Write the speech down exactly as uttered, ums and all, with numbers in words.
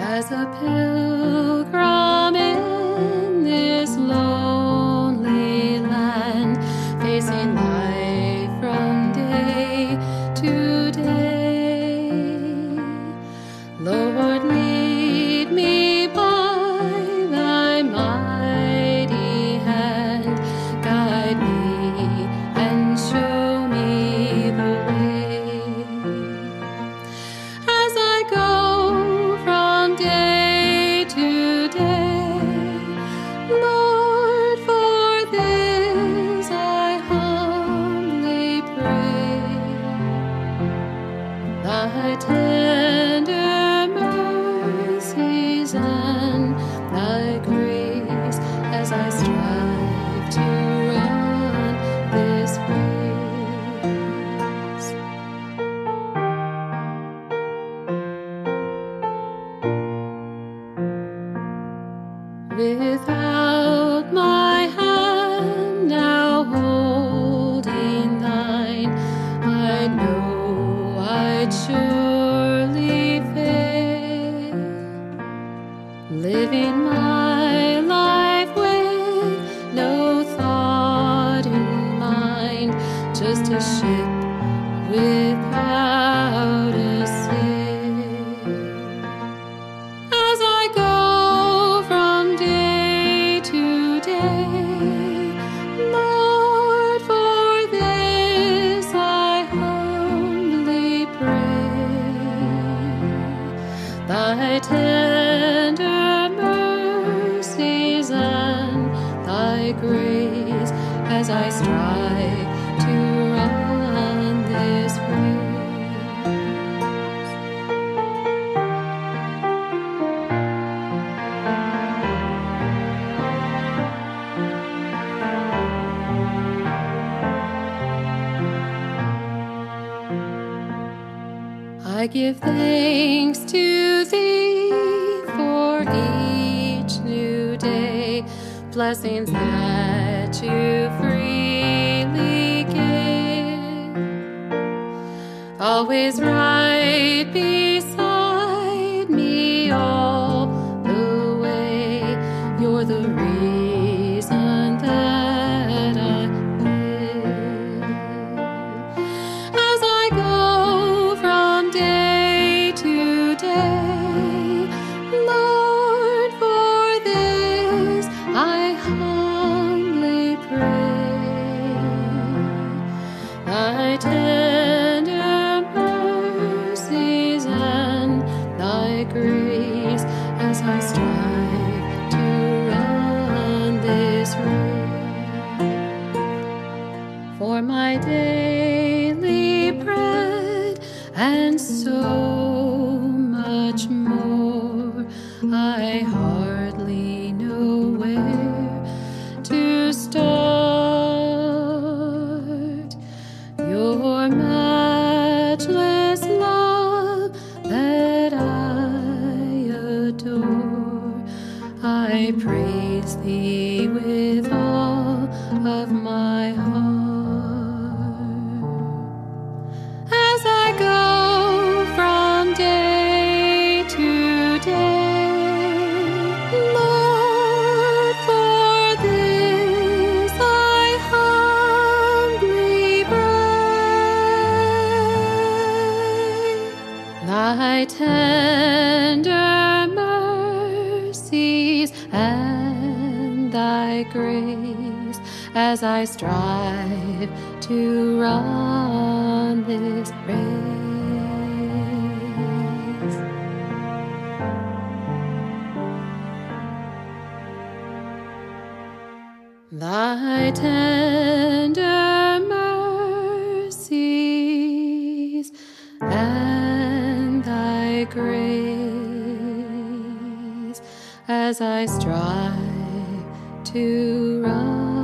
As a pilgrim in this lonely land, facing life from day to day, Lord, lead me by thy mighty hand, guide me and show me the way. As I go from day to day, Lord, for this I humbly pray. Thy tender mercies and thy grace, as I strive to run this race. Without my hand now holding thine, I know I'd surely fail, living my life with no thought in mind, just a ship without a sail. As I go from day to day, Lord, for this I humbly pray. Thy tender mercies and thy grace, as I strive to run this race. I give thanks to thee for each new day, blessings that you freely give, always right beside me all the way. You're the reason that I live. As I go from day to day, Lord, for this I humbly pray. Thy tender mercies and thy grace, as I strive to run this race. For my daily bread and so much more, I hardly know where to start. Your matchless love that I adore, I praise thee with all of my heart. As I go from day to day, Lord, for this I humbly pray. Thy tender mercies and thy grace, as I strive to run this race. Thy tender mercies and thy grace, as I strive to run